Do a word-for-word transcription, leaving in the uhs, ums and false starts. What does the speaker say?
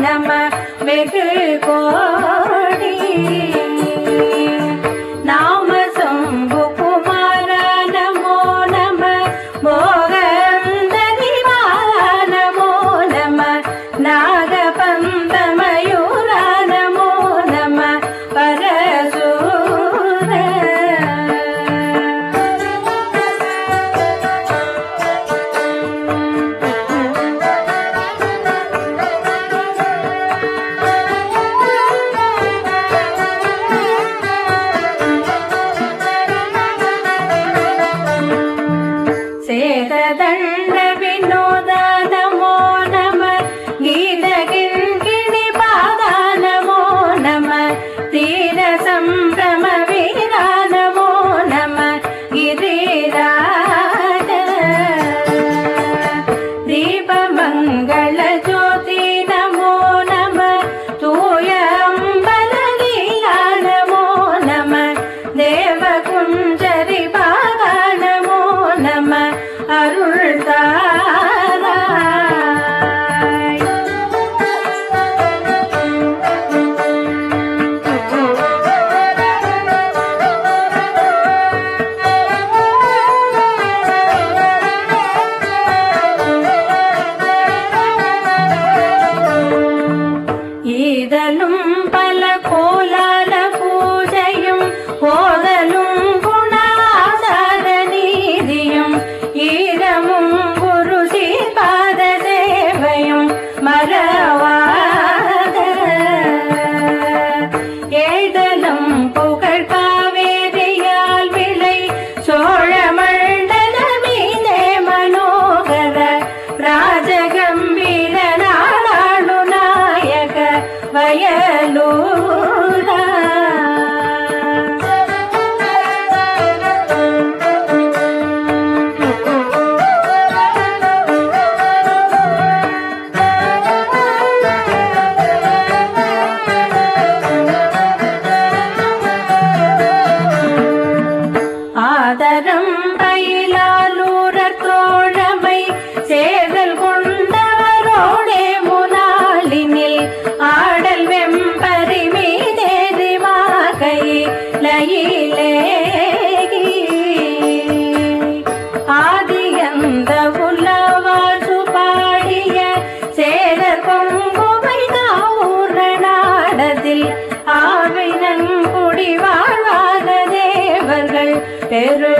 நம வெகு கோடி நாம சம்பு குமார நமோ நம மோகந்தரிவா நமோ நம நாகபந்த மயூர நமோ நம பரசூர சேததண்ட வினோத நமோ நம கீதகிங்கிணி பாத நமோ நம தீர சம்பிரம வீர நமோ நம கிரிராஜ தீபமங்கள ஜோதி நமோ நம தூய அம்பலகீயா நமோ நம தேவகுஞ்சரி பாத நமோ நம அருள் தாராய் ஈதலும் பல கோலால பூஜையும் போதலும் குணாசார நீதியும் ஈரமும் குரு சீபாத சேவையும் மறவாத ஏதலும் புகழ் காவேரியால் விளை சோழ மண்டல மீதே மனோகர ராஜகம்பீர நாடாளு நாயக வயலூரா ஆதரம் பயிலாலூரர் தோழமை சேதல் கொண்டவரோடே முனாளினில் ஆடல் வெம்பரி மீதேறி வாகை லயிலேகி ஆதியந்த உலவாசு பாடிய சேதர் கொங்குவை காவூர நாடதில் ஆவினங்குடி வாழ்வாத தேவர்கள் பெரு